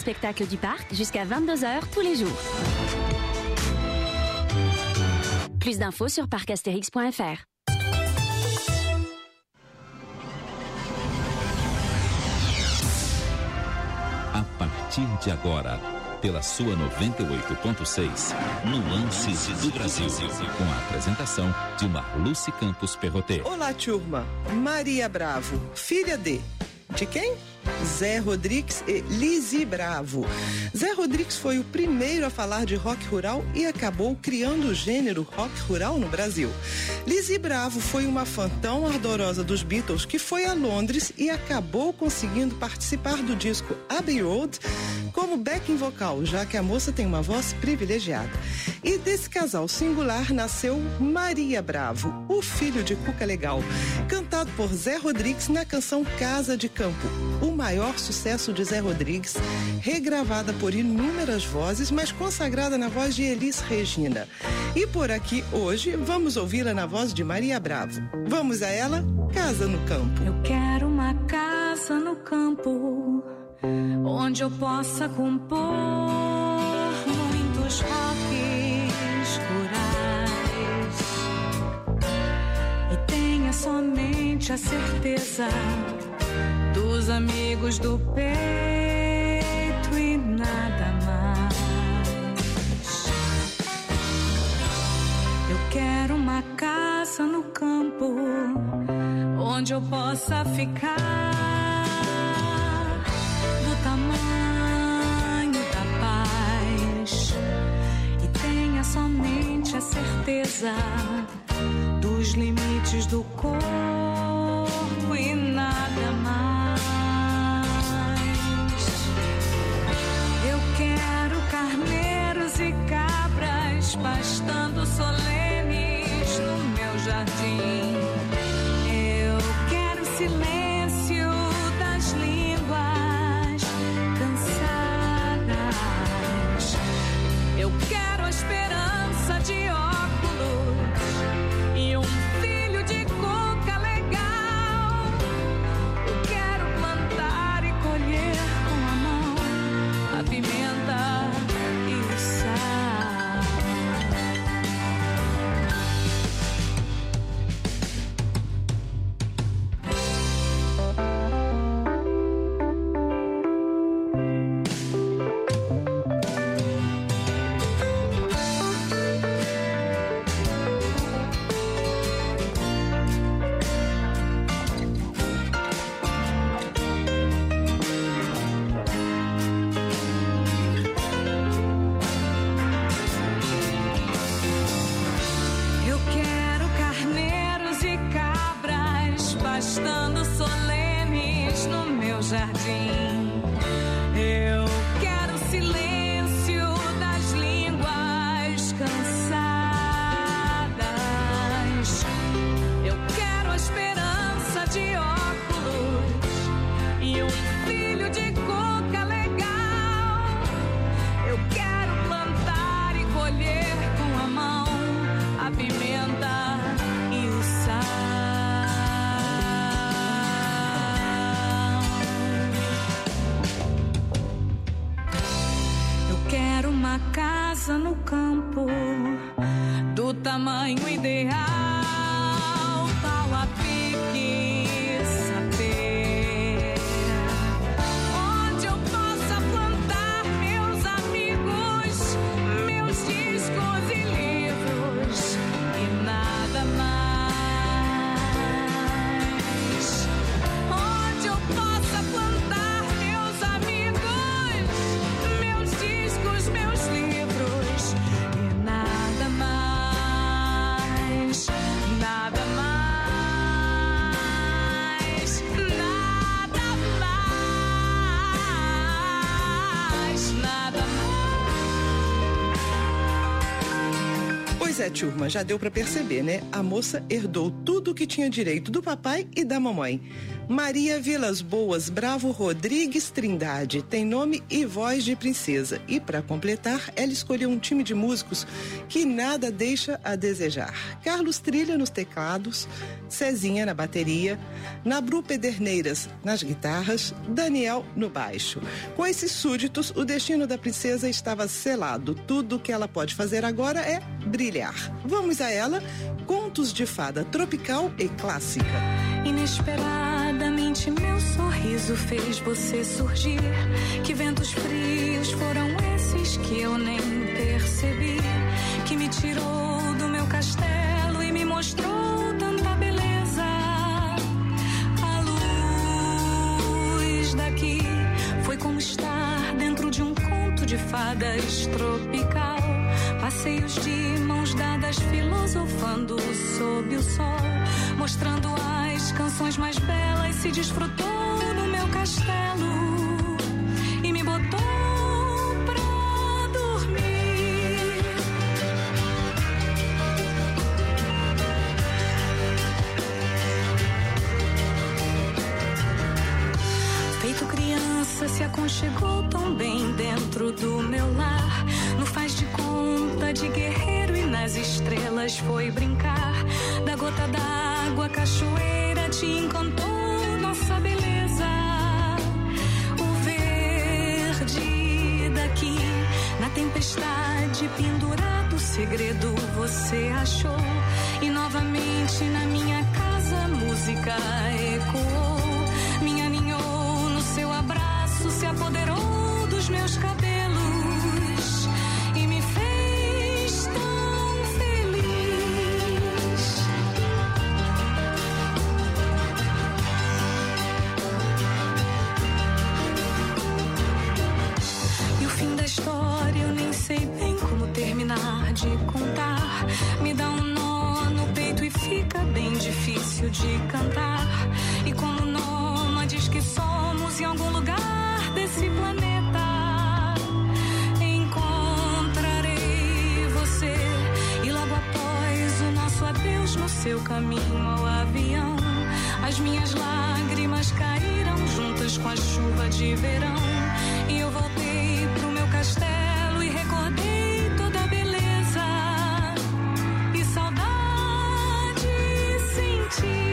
spectacles du parc jusqu'à 22h tous les jours. Plus d'infos sur parcastérix.fr. A partir de agora, pela sua 98.6, Nuances do Brasil, com a apresentação de Marluce Campos Perrotet. Olá, turma. Maria Bravo, filha de quem? Zé Rodrigues e Lizzy Bravo. Zé Rodrigues foi o primeiro a falar de rock rural e acabou criando o gênero rock rural no Brasil. Lizzy Bravo foi uma fã tão ardorosa dos Beatles que foi a Londres e acabou conseguindo participar do disco Abbey Road como backing vocal, já que a moça tem uma voz privilegiada. E desse casal singular nasceu Maria Bravo, o filho de Cuca Legal, cantado por Zé Rodrigues na canção Casa de Campo, o maior sucesso de Zé Rodrigues, regravada por inúmeras vozes, mas consagrada na voz de Elis Regina. E por aqui, hoje, vamos ouvi-la na voz de Maria Bravo. Vamos a ela, Casa no Campo. Eu quero uma casa no campo, onde eu possa compor muitos rocks rurais e tenha somente a certeza dos amigos do peito e nada mais. Eu quero uma casa no campo, onde eu possa ficar do tamanho da paz e tenha somente a certeza dos limites do corpo e nada mais. Eu quero carneiros e cabras pastando solenes no meu jardim. Eu quero silêncio das línguas cansadas. Eu quero a esperança de óculos e um filho de coca legal. Eu quero plantar e colher com a mão a pimenta e o sal. Eu quero carneiros e cabras pastando solenes no meu jardim. Eu quero silêncio das línguas cansadas. Eu quero a esperança de óculos e um filho de coca legal. Eu quero plantar e colher com a mão a pimenta e o sal. Eu quero uma casa no campo do tamanho ideal, pau a pique, sapê, onde eu possa plantar meus amigos, meus discos e livros e nada mais. Onde eu possa plantar meus amigos, meus discos, meus livros e nada mais, nada mais. Pois é, turma, já deu pra perceber, né? A moça herdou tudo o que tinha direito do papai e da mamãe. Maria Vilas Boas Bravo Rodrigues Trindade tem nome e voz de princesa. E para completar, ela escolheu um time de músicos que nada deixa a desejar. Carlos Trilha nos teclados, Cezinha na bateria, Nabru Pederneiras nas guitarras, Daniel no baixo. Com esses súditos, o destino da princesa estava selado. Tudo que ela pode fazer agora é brilhar. Vamos a ela, contos de fada tropical e clássica. Inesperadamente meu sorriso fez você surgir. Que ventos frios foram esses que eu nem percebi? Que me tirou do meu castelo e me mostrou tanta beleza. A luz daqui foi como estar dentro de um conto de fadas tropical. Passeios de mãos dadas filosofando sob o sol, mostrando as canções mais belas. Se desfrutou no meu castelo e me botou pra dormir. Feito criança, se aconchegou tão bem dentro do meu lar. No faz de conta de guerreiro e nas estrelas foi brincar. Da gota d'água, cachoeira te encantou nossa beleza. O verde daqui, na tempestade pendurado, segredo você achou. E novamente na minha casa a música ecoou. Me aninhou no seu abraço, se apoderou dos meus cabelos e me fez tão feliz. E o fim da história eu nem sei bem como terminar de contar. Me dá um nó no peito e fica bem difícil de cantar. E como nômades que somos em algum lugar desse planeta, encontrarei você. E logo após o nosso adeus no seu caminho ao avião, as minhas lágrimas caíram juntas com a chuva de verão. E eu voltei pro meu castelo e recordei toda a beleza e saudade senti.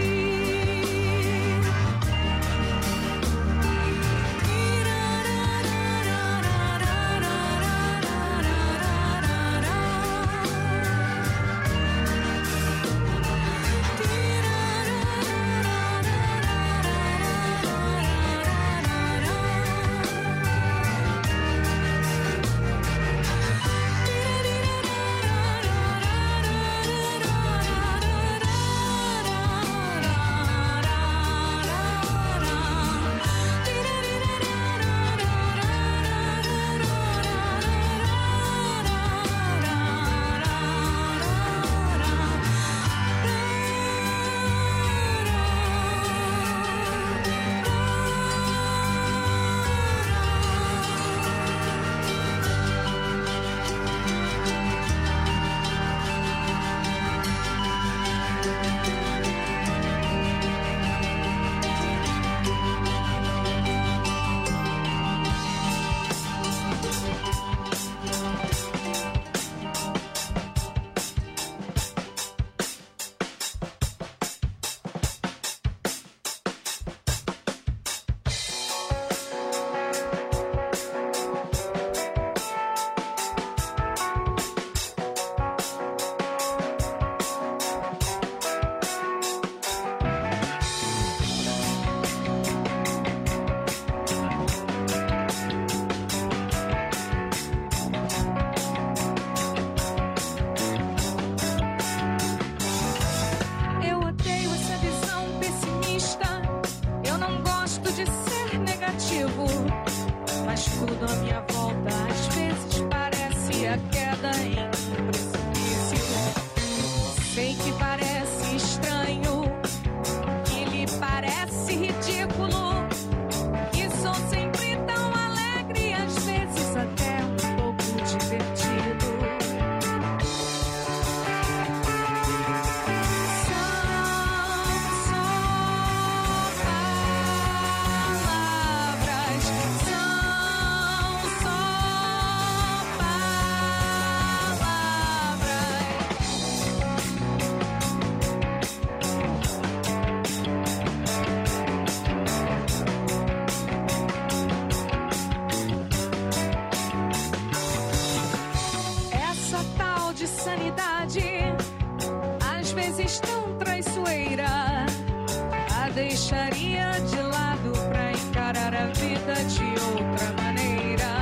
vezes tão traiçoeira, a deixaria de lado pra encarar a vida de outra maneira.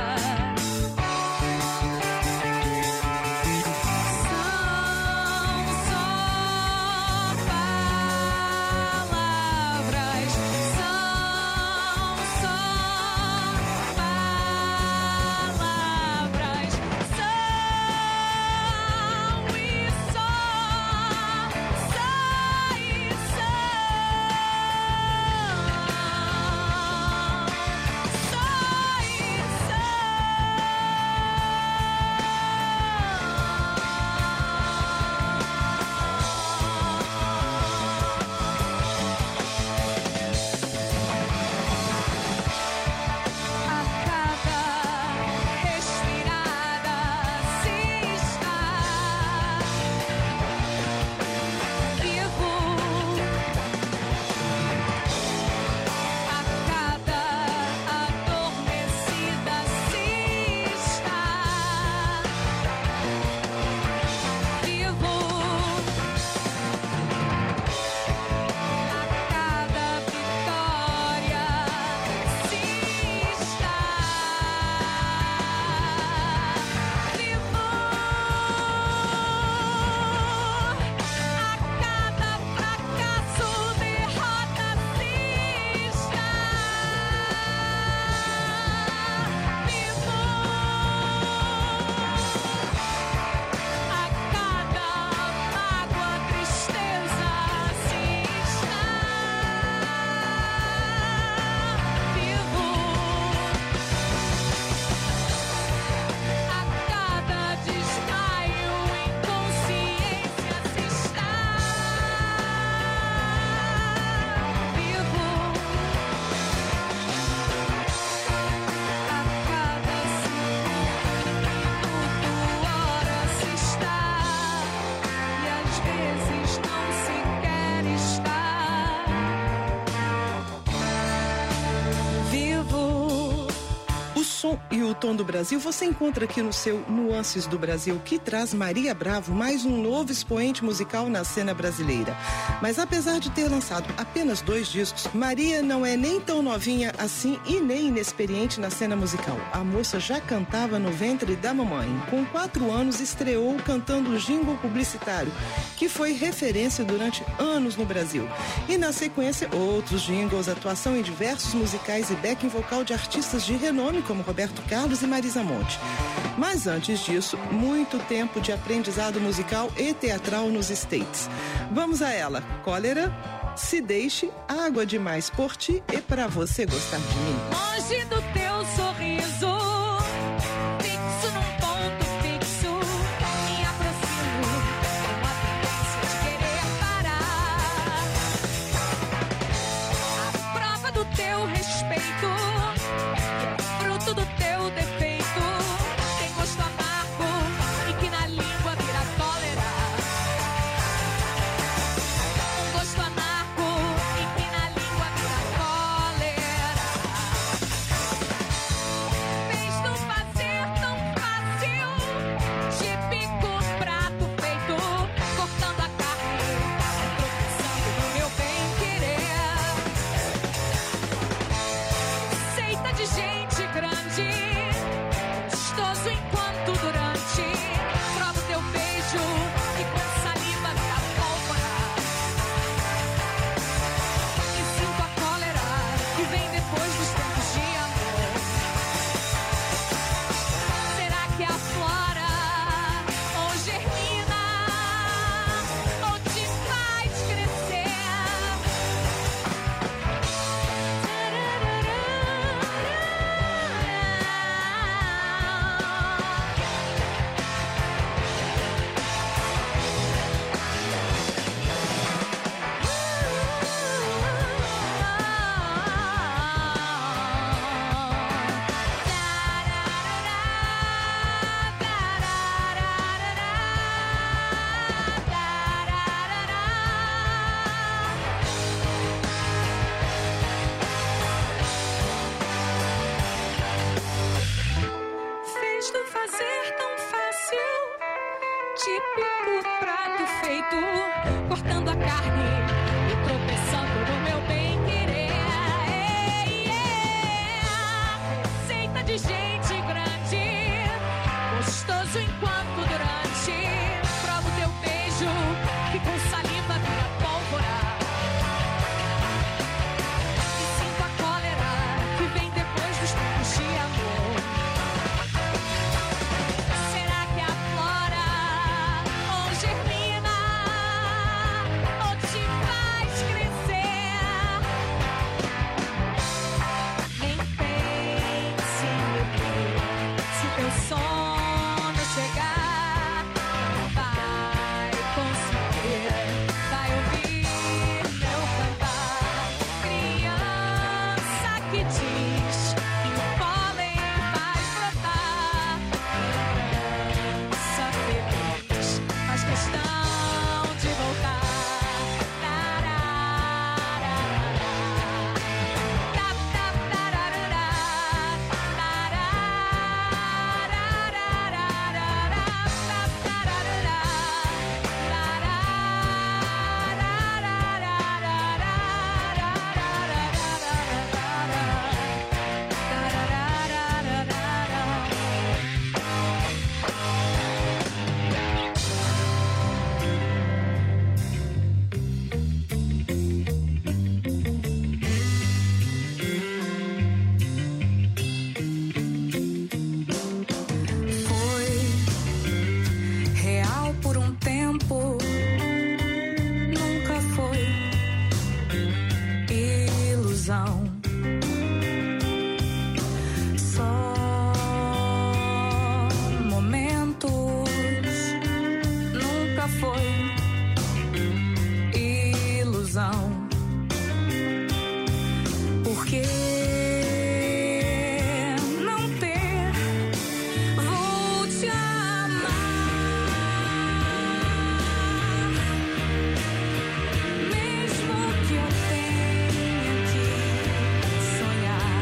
E o Tom do Brasil você encontra aqui no seu Nuances do Brasil, que traz Maria Bravo, mais um novo expoente musical na cena brasileira. Mas apesar de ter lançado apenas 2 discos, Maria não é nem tão novinha assim e nem inexperiente na cena musical. A moça já cantava no ventre da mamãe. Com 4 anos estreou cantando o jingle publicitário, que foi referência durante anos no Brasil. E na sequência, outros jingles, atuação em diversos musicais e backing vocal de artistas de renome como Roberto Carlos e Marisa Monte. Mas antes disso, muito tempo de aprendizado musical e teatral nos States. Vamos a ela. Cólera, Se Deixe, Água Demais por Ti e Pra Você Gostar de Mim. Longe do teu sorriso, fixo num ponto fixo, me aproximo com a tendência de querer parar. A prova do teu respeito, fruto do teu defeito, tem gosto amargo e que na língua vira cólera. Um gosto amargo e que na língua vira cólera. Fez tu fazer tão fácil, típico prato feito, cortando a carne, tropeçando no meu bem-querer. Seita de gente grande, gostoso enquanto durante, provo teu beijo e com saliva vira pólvora. E sinto a cólera que vem depois dos tempos de amor. Será que aflora ou germina ou te faz crescer? Fez tu fazer tão fácil, típico prato jeito feito, cortando a carne e tropeçando no meu bem-querer. Receita de gente grande, gostoso enquanto durante. Provo teu beijo, que com saliva vira pólvora. E sinto a cólera que vem depois dos tempos de amor. Será que aflora ou germina ou te faz crescer? Nem pense em beber, se teu sono chegar, não vai conseguir, vai ouvir meu cantar. Criança que diz que o pólen faz brotar. Criança feliz faz questão de voltar. Foi real por um tempo, nunca foi ilusão. Só momentos, nunca foi ilusão. Porque não ter, vou te amar, mesmo que eu tenha que sonhar.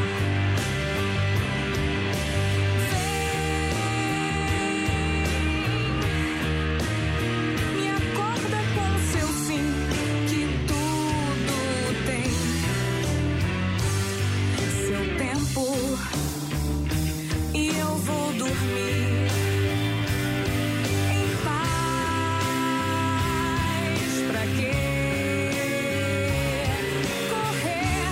Vem, me acorda com seu sim, que tudo tem seu tempo, e eu vou dormir em paz. Pra quê correr?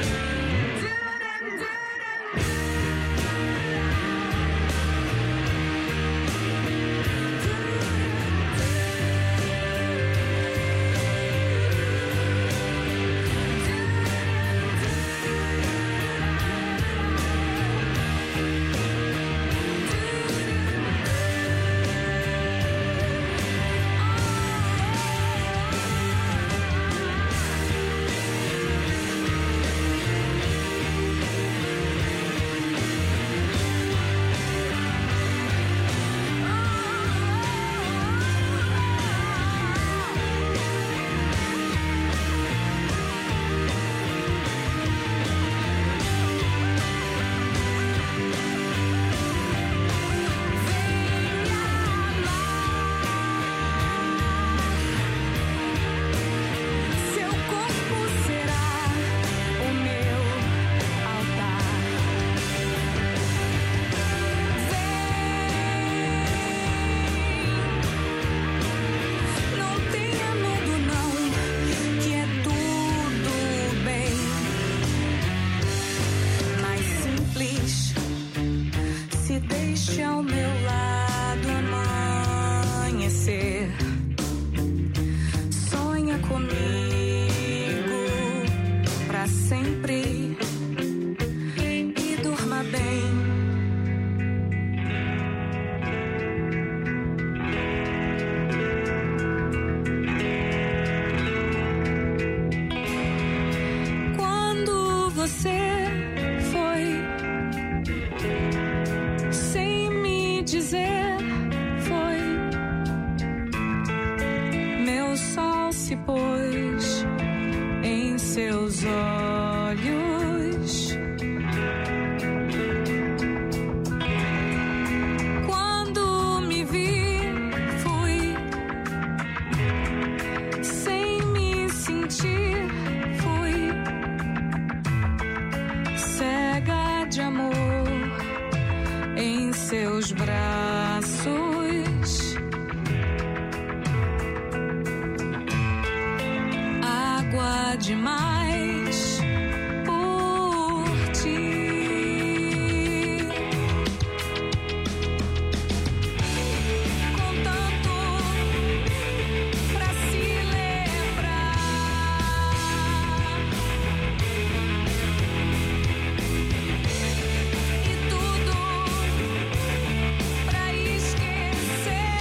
Seu corpo será o meu altar. Vem, não tenha medo não, que é tudo bem. Mais simples, se deixe ao meu lado amanhecer. Sonha comigo pra sempre e durma bem. Quando você foi sem me dizer, foi meu sol se pôs em seus olhos. Quando me vi, fui seus braços. Água demais por ti. Com tanto pra se lembrar e tudo pra esquecer.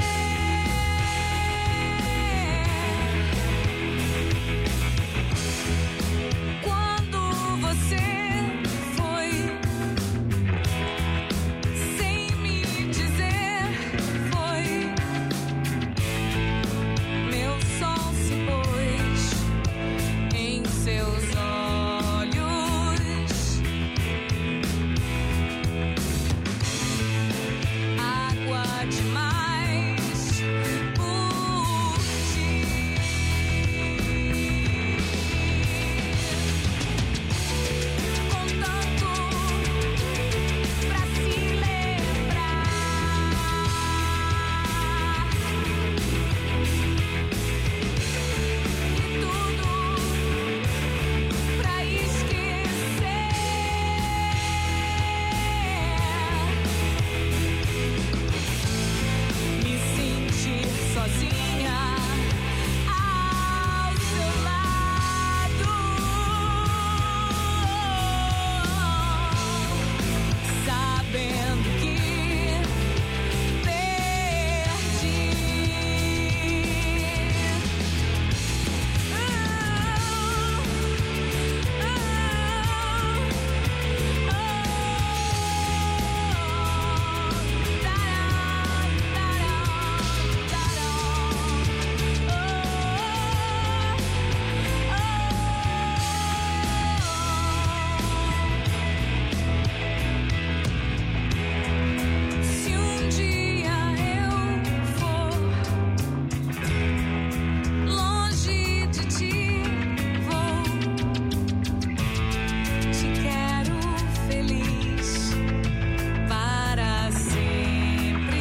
Quando você foi sem me dizer, foi meu sol se pôs em seus olhos. Água demais por ti. Com tanto pra se lembrar e tudo pra esquecer. Me sentir sozinha ao seu lado, sabendo que perdi. Se um dia eu for longe de ti, vou, te quero feliz para sempre.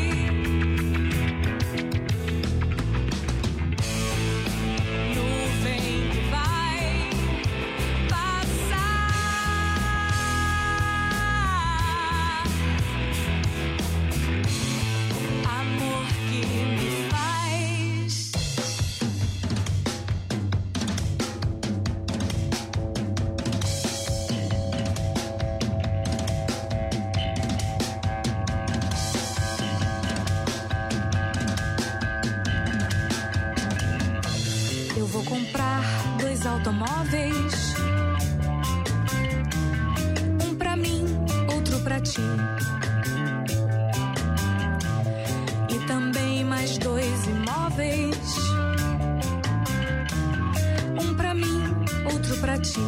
Nuvem que vai passar, amor que me faz. Eu vou comprar 2 automóveis, um pra mim, outro pra ti, e também mais 2 imóveis, um pra mim, outro pra ti.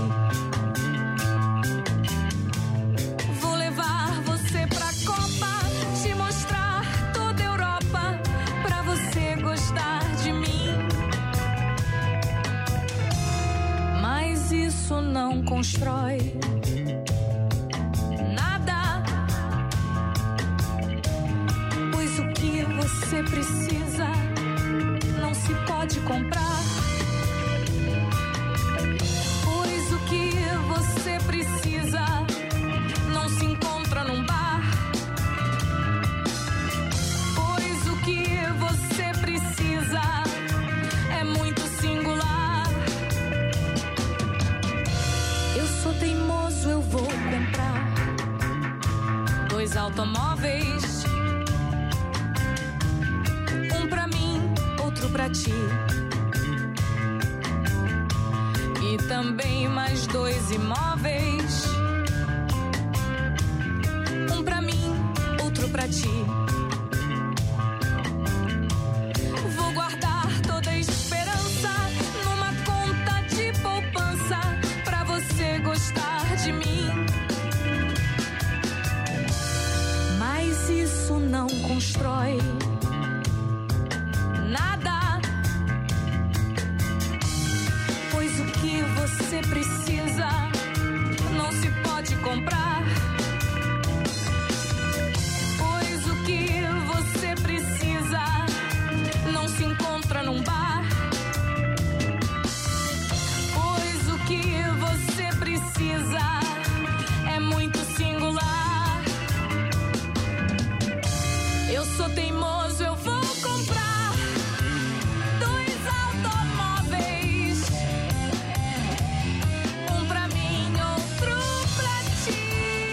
Vou levar você pra Copa, te mostrar toda a Europa, pra você gostar de mim. Mas isso não constrói nada, pois o que você precisa não se pode comprar. Pois o que você precisa não se encontra num bar. Pois o que você precisa é muito singular. Eu sou teimoso, eu vou comprar 2 automóveis, um pra mim, outro pra ti, e também mais 2 imóveis, um pra mim, outro pra ti. Vou guardar toda a esperança numa conta de poupança pra você gostar de mim. Mas isso não constrói nada, pois o que você precisa não se pode comprar. Eu sou teimoso, eu vou comprar 2 automóveis, um pra mim, outro pra ti.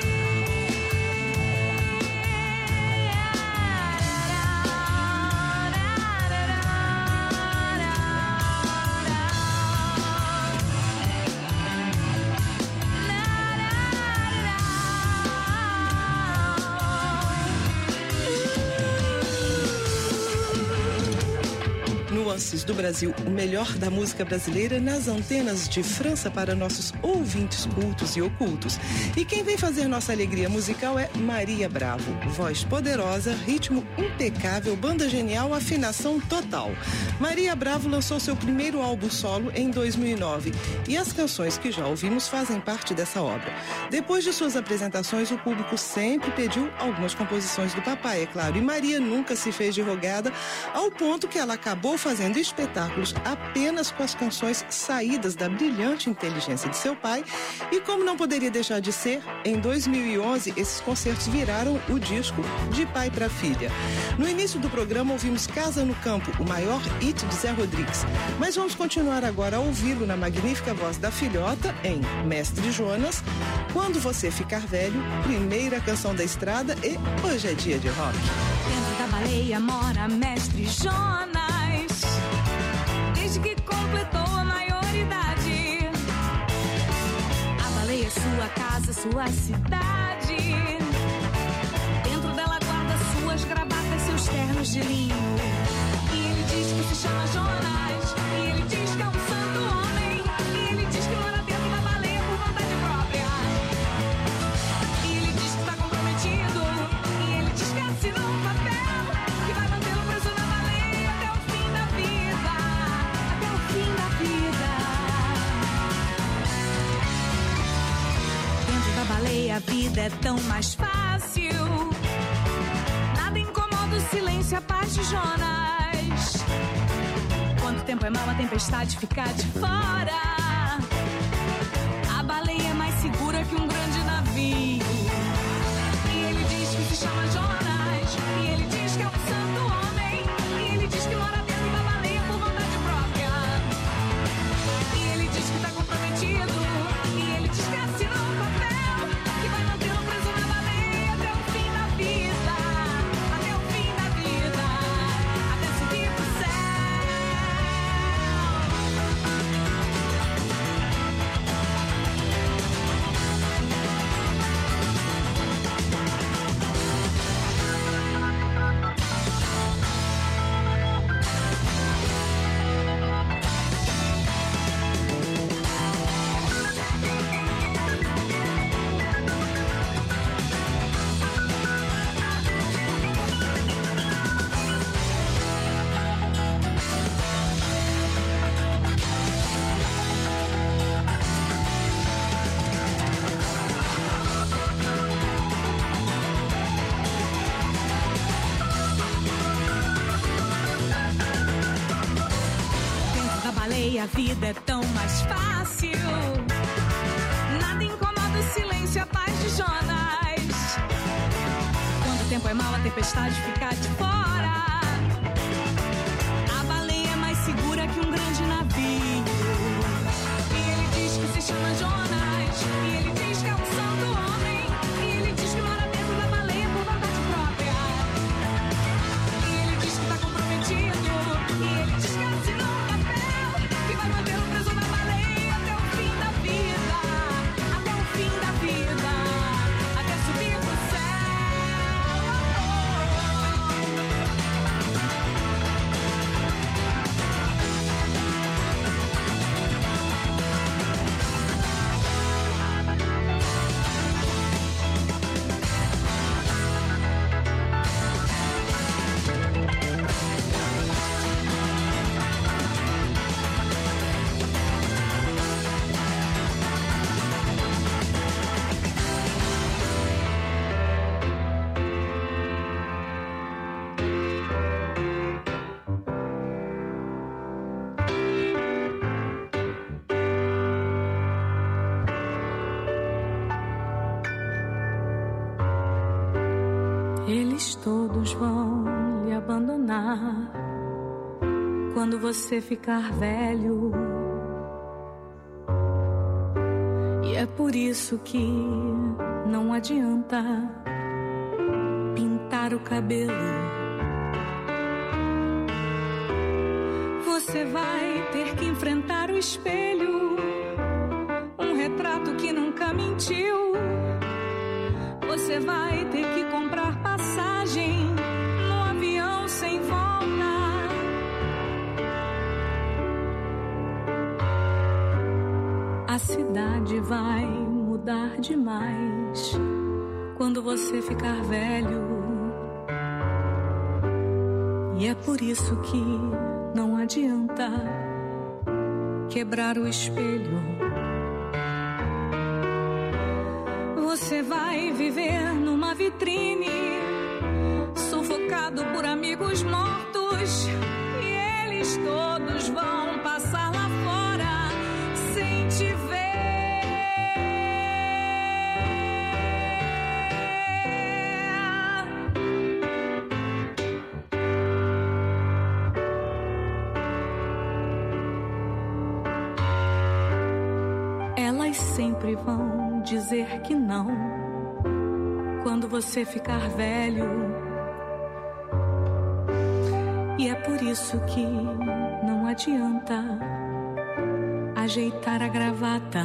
Nuances do Brasil, o melhor da música brasileira nas antenas de França para nossos ouvintes cultos e ocultos. E quem vem fazer nossa alegria musical é Maria Bravo. Voz poderosa, ritmo impecável, banda genial, afinação total. Maria Bravo lançou seu primeiro álbum solo em 2009 e as canções que já ouvimos fazem parte dessa obra. Depois de suas apresentações, o público sempre pediu algumas composições do papai, é claro, e Maria nunca se fez de rogada, ao ponto que ela acabou fazendo espetáculos apenas com as canções saídas da brilhante inteligência de seu pai. E como não poderia deixar de ser, em 2011 esses concertos viraram o disco De Pai para Filha. No início do programa ouvimos Casa no Campo, o maior hit de Zé Rodrigues. Mas vamos continuar agora a ouvi-lo na magnífica voz da filhota em Mestre Jonas, Quando Você Ficar Velho, primeira canção da estrada e Hoje é Dia de Rock. Dentro da baleia mora Mestre Jonas, desde que completou a maioridade. A baleia é sua casa, sua cidade. Dentro dela guarda suas gravatas, seus ternos de linho. E ele diz que se chama Jonas, e ele diz que é um santo homem, e ele diz que mora dentro da baleia por vontade própria. E ele diz que está comprometido, e ele diz que assinou um papel que vai mantê-lo preso na baleia até o fim da vida. Até o fim da vida. Dentro da baleia a vida é tão mais fácil. Nada incomoda o silêncio, a paz de Jonas. Quando o tempo é mau, a tempestade fica de fora. A baleia é mais segura que um grande navio. E ele diz que se chama Jonas, e ele diz que é um santo homem, e ele diz que mora dentro da baleia por vontade própria. E ele diz que está comprometido, e ele diz que assinou um papel que vai mantê-lo preso na baleia até o fim da vida. Até o fim da vida. Até subir pro céu. A vida é tão mais fácil. Nada incomoda o silêncio, a paz de Jonas. Quando o tempo é mau, a tempestade fica de fora. A baleia é mais segura que um grande navio. E ele diz que se chama Jonas, e ele diz que é um santo homem, e ele diz que mora dentro da baleia por vontade própria. E ele diz que está comprometido, e ele diz que assinou um papel que vai mantê-lo preso na baleia até o fim da vida. Até o fim da vida. Até subir pro céu. Eles todos vão lhe abandonar quando você ficar velho. E é por isso que não adianta pintar o cabelo. Você vai ter que enfrentar o espelho, um retrato que nunca mentiu. Você vai ter que comprar passagem no avião sem volta. A cidade vai mudar demais quando você ficar velho. E é por isso que não adianta quebrar o espelho. Você vai viver numa vitrine, sufocado por amigos mortos, e eles todos vão passar lá fora sem te ver. Elas sempre vão dizer que não quando você ficar velho. E é por isso que não adianta ajeitar a gravata.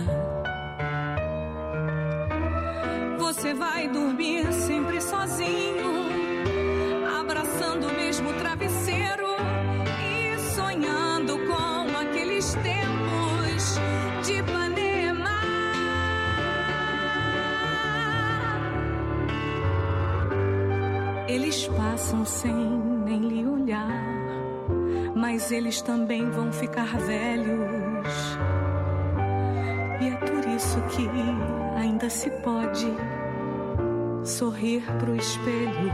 Você vai dormir sempre sozinho, abraçando o mesmo travesseiro e sonhando com aqueles tempos de Ipanema. Eles passam sem nem lhe olhar, mas eles também vão ficar velhos. E é por isso que ainda se pode sorrir pro espelho.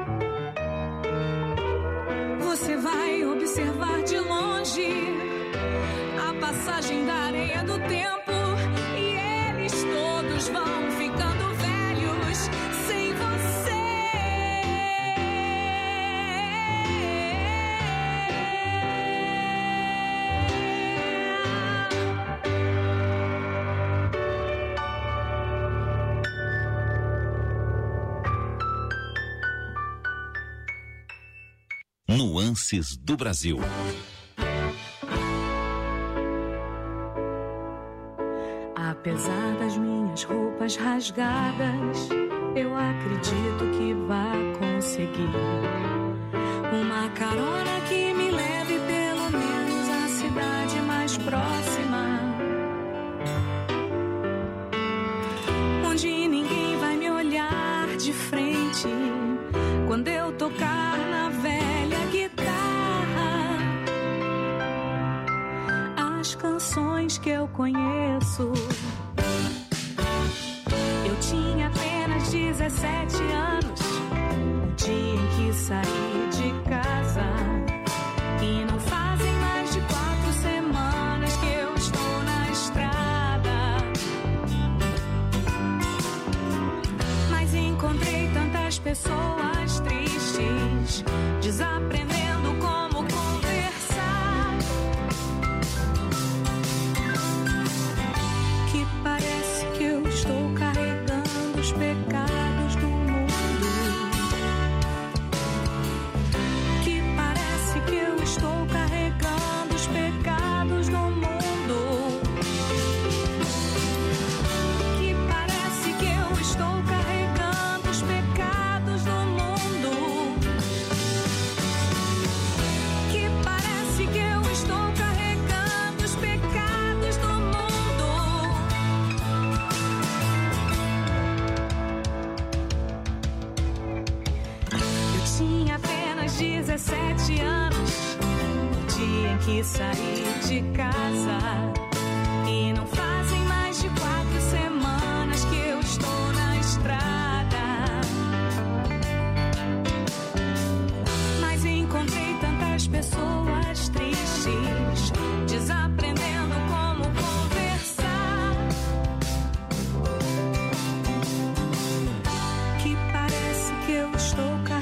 Você vai observar de longe a passagem da areia do tempo, e eles todos vão ficando velhos sem você. Nuances do Brasil. Apesar das minhas roupas rasgadas, eu acredito que vá conseguir uma carona que me leve pelo menos à cidade mais próxima, onde ninguém vai me olhar de frente quando eu tocar na velha guitarra as canções que eu conheço. Eu tinha apenas 17 anos, no dia em que saí de casa, e não fazem mais de 4 semanas que eu estou na estrada. Mas encontrei tantas pessoas tristes, desaprendendo como conversar, que parece que eu estou carregando os pecados do mundo, que parece que eu estou carregando os pecados do mundo, que parece que eu estou carregando os pecados do mundo, que parece que eu estou carregando os pecados do mundo. Eu tinha apenas 17 anos, no dia em que saí de casa, e não fazem mais de 4 semanas que eu estou na estrada. Mas encontrei tantas pessoas tristes, desaprendendo como conversar, que parece que eu estou carregando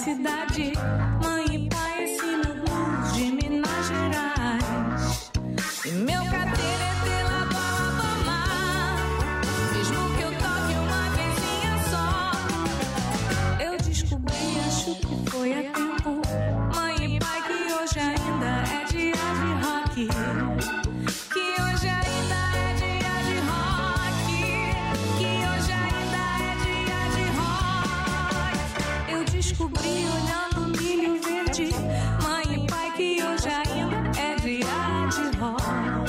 cidade. Mãe e pai ensinam blues de Minas Gerais. E meu cadeirete lá pra tomar, mesmo que eu toque uma vezinha só. Eu descobri, acho que foi a tempo, mãe e pai, que hoje ainda é dia de rock. Que hoje ainda é dia de rock. Que hoje ainda é dia de rock. Eu descobri olhando o milho verde, mãe e pai, que hoje ainda é dia de rock.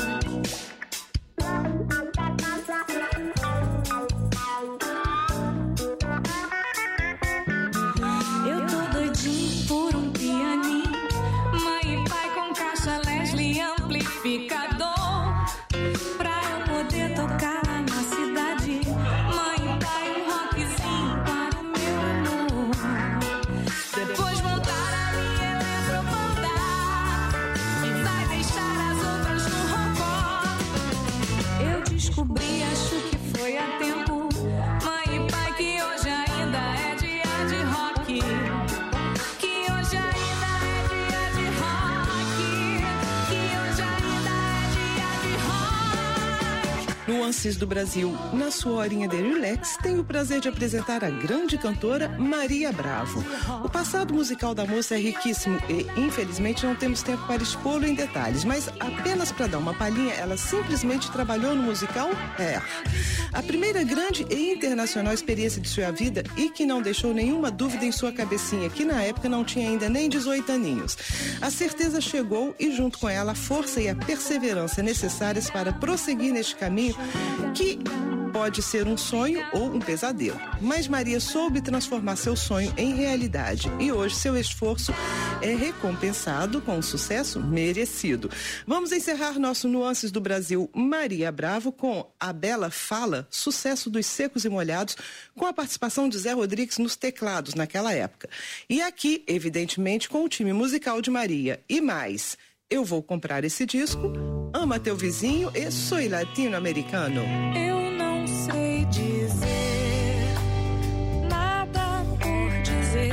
Eu tô doidinho por um pianinho, mãe e pai com caixa Leslie amplificador, pra eu poder tocar lá na cidade. Mãe e pai, um rockzinho para o meu amor. Depois montar a minha eletropanda, que vai deixar as outras no rocó. Eu descobri, acho que foi a tempo, mãe e pai, que hoje ainda é dia de rock. Que hoje ainda é dia de rock. Que hoje ainda é dia de rock. Nuances do Brasil, na sua horinha de relax, tenho o prazer de apresentar a grande cantora Maria Bravo. O passado musical da moça é riquíssimo e, infelizmente, não temos tempo para expô-lo em detalhes, mas apenas para dar uma palhinha, ela simplesmente trabalhou no musical Hair. A primeira grande e internacional experiência de sua vida e que não deixou nenhuma dúvida em sua cabecinha, que na época não tinha ainda nem 18 aninhos. A certeza chegou e, junto com ela, a força e a perseverança necessárias para prosseguir neste caminho que pode ser um sonho ou um pesadelo. Mas Maria soube transformar seu sonho em realidade e hoje seu esforço é recompensado com um sucesso merecido. Vamos encerrar nosso Nuances do Brasil Maria Bravo com A Bela Fala, sucesso dos Secos e Molhados, com a participação de Zé Rodrigues nos teclados naquela época. E aqui, evidentemente, com o time musical de Maria. E mais, Eu Vou Comprar Esse Disco, Ama Teu Vizinho e Soy Latino-Americano. Eu não sei dizer nada por dizer,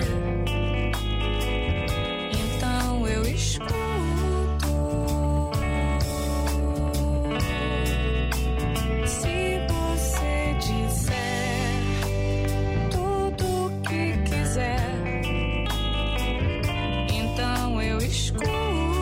então eu escuto. Se você disser tudo o que quiser, então eu escuto.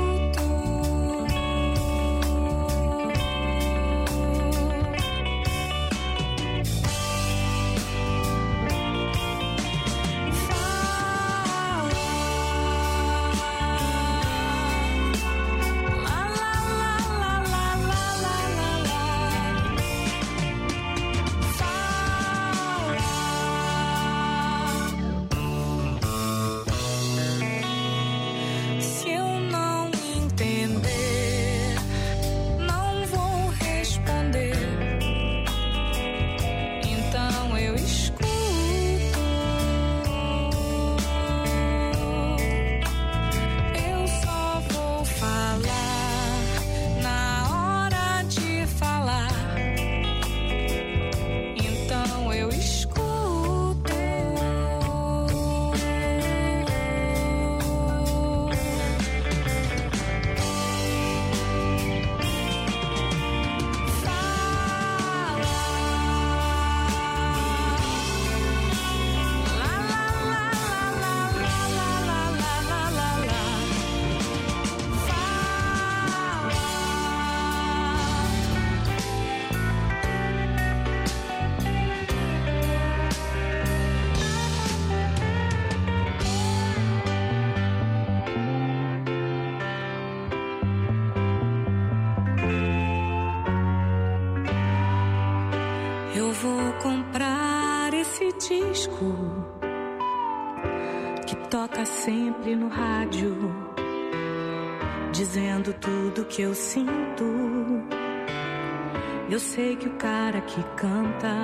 Eu vou comprar esse disco que toca sempre no rádio, dizendo tudo que eu sinto. Eu sei que o cara que canta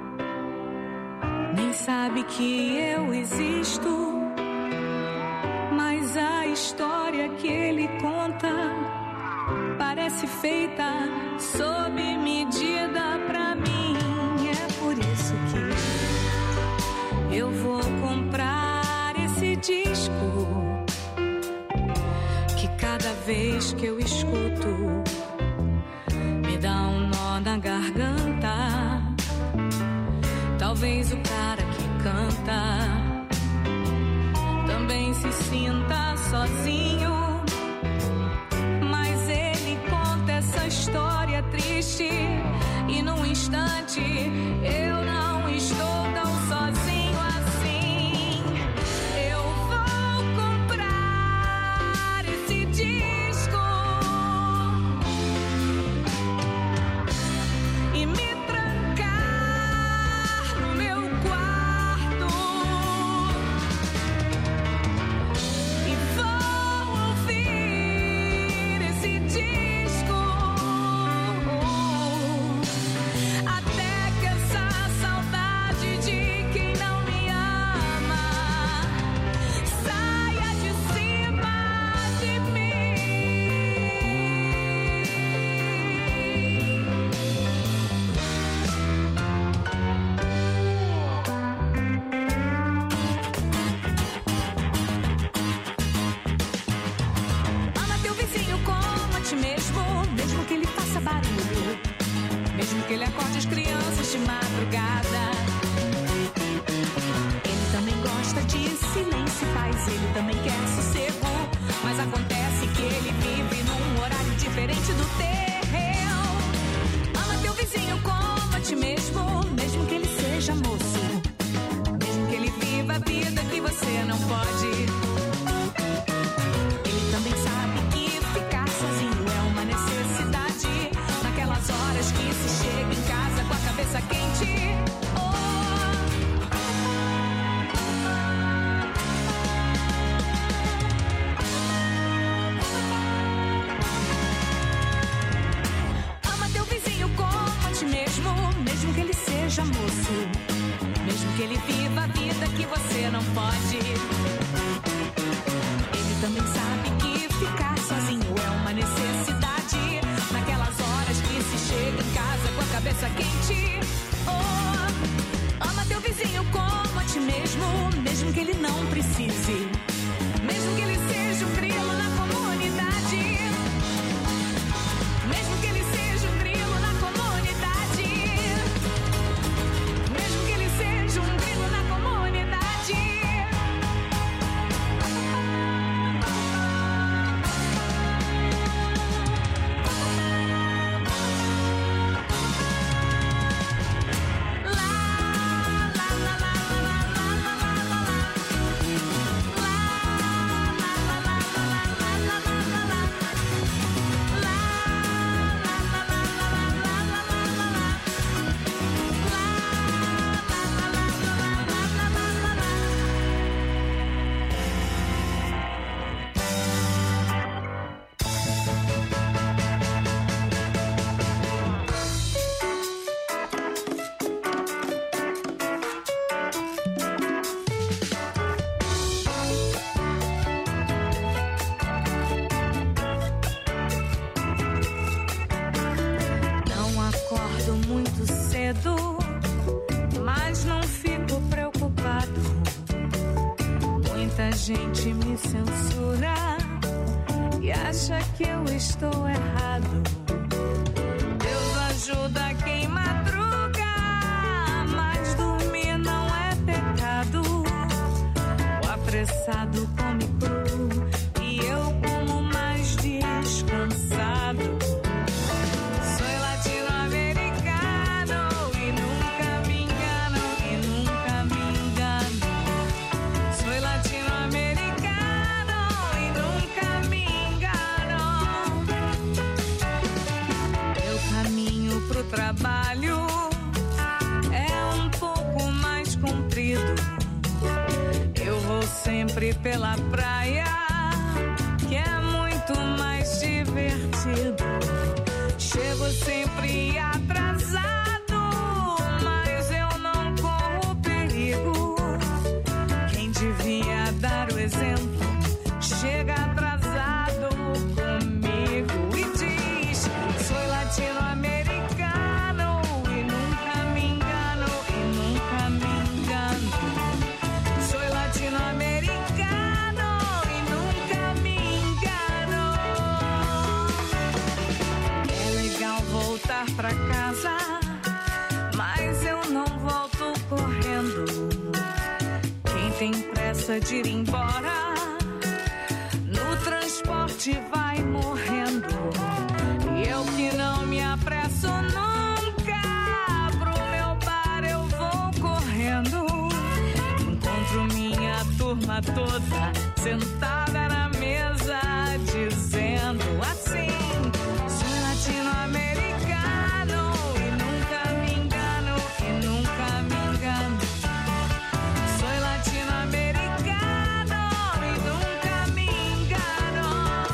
nem sabe que eu existo, mas a história que ele conta parece feita sob medida pra mim. É por isso que eu vou comprar esse disco que cada vez que eu escuto me dá um nó na garganta. Talvez o cara que canta também se sinta sozinho, mas ele conta essa história triste e num instante eu não estou tão sozinho assim. Eu vou comprar esse disco e me trancar no meu quarto e vou ouvir esse disco até que essa saudade de quem não me ama saia de cima de mim. Ama teu vizinho como a ti mesmo, mesmo que ele faça barulho, mesmo que ele acorde as crianças de madrugada. Ele também gosta de silêncio e paz, ele também quer sossego, mas acontece que ele vive num horário diferente do teu. Ama teu vizinho como a ti mesmo, mesmo que ele seja moço, mesmo que ele viva a vida que você não pode. Ele também sabe que ficar sozinho é uma necessidade, naquelas horas que se chega em casa com a cabeça quente. Ama teu vizinho como a ti mesmo, mesmo que ele seja moço, mesmo que ele viva a vida que você não pode. Ele também sabe que ficar sozinho é uma necessidade, naquelas horas que se chega em casa com a cabeça quente. Oh, ama teu vizinho como a ti mesmo, mesmo que ele não precise, mesmo que ele seja um grilo na comunidade, mesmo que ele seja um grilo na comunidade, mesmo que ele seja um grilo na comunidade. Não acordo muito cedo, mas não fico preocupado. Muita gente me censura e acha que eu estou errado. Deus ajuda quem madruga, mas dormir não é pecado. O apressado come cru e eu como mais descansado. Sou latino-americano e nunca me engano, e nunca me engano. Sou latino-americano e nunca me engano. Meu caminho pro trabalho é um pouco mais comprido. Eu vou sempre pela praia, que é muito mais divertido. Chego sempre atrasado, mas eu não corro perigo. Quem devia dar o exemplo chega atrasado comigo e diz: sou latino-americano e nunca me engano, e nunca me engano. Sou latino-americano pressa de ir embora. No transporte vai morrendo. E eu que não me apresso nunca. Pro meu bar eu vou correndo. Encontro minha turma toda sentada na mesa, dizendo assim: sou latino-americano e nunca me engano, e nunca me engano. Sou latino-americano e nunca me engano.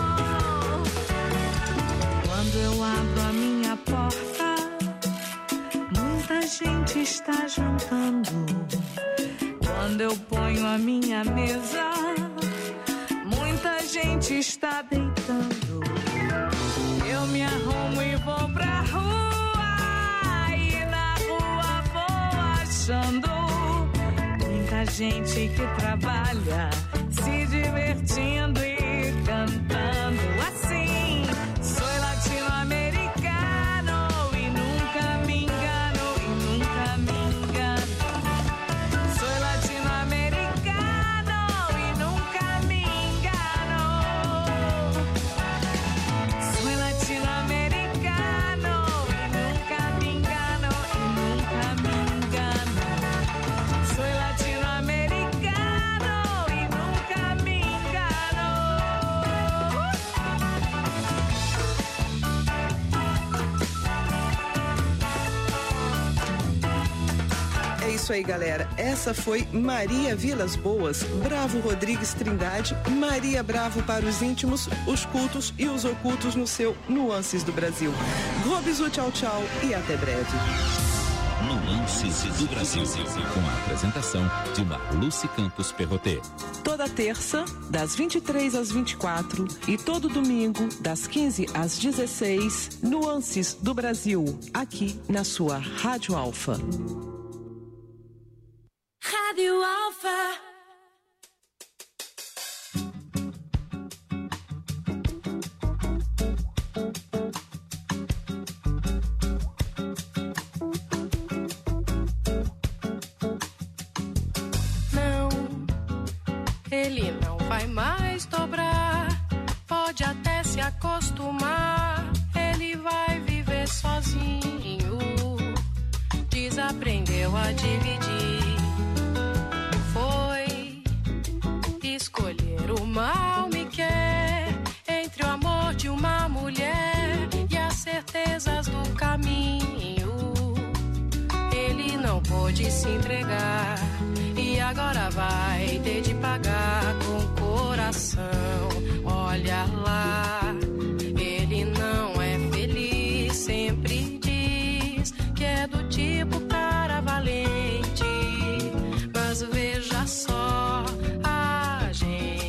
Quando eu abro a minha porta, muita gente está jantando. Quando eu ponho a minha mesa, muita gente está deitando. Eu me arrumo e vou pra rua, e na rua vou achando muita gente que trabalha, se divertindo e cantando assim. Sou latino-americano e nunca me engano, e nunca me engano. Sou latino-americano e nunca me engano. Sou latino-americano e nunca me engano, e nunca me engano. Sou latino-americano e nunca me engano. É isso aí, galera. Essa foi Maria Vilas Boas, Bravo Rodrigues Trindade, Maria Bravo para os íntimos, os cultos e os ocultos no seu Nuances do Brasil. Globizu, tchau, tchau e até breve. Nuances do Brasil, com a apresentação de Marluce Campos Perrotet. Toda terça, das 23 às 24 e todo domingo, das 15 às 16, Nuances do Brasil, aqui na sua Rádio Alfa. Rádio Alfa. Não, ele não vai mais dobrar. Pode até se acostumar. Ele vai viver sozinho. Desaprendeu a dividir. Foi escolher o mal me quer entre o amor de uma mulher e as certezas do caminho. Ele não pôde se entregar e agora vai ter de pagar com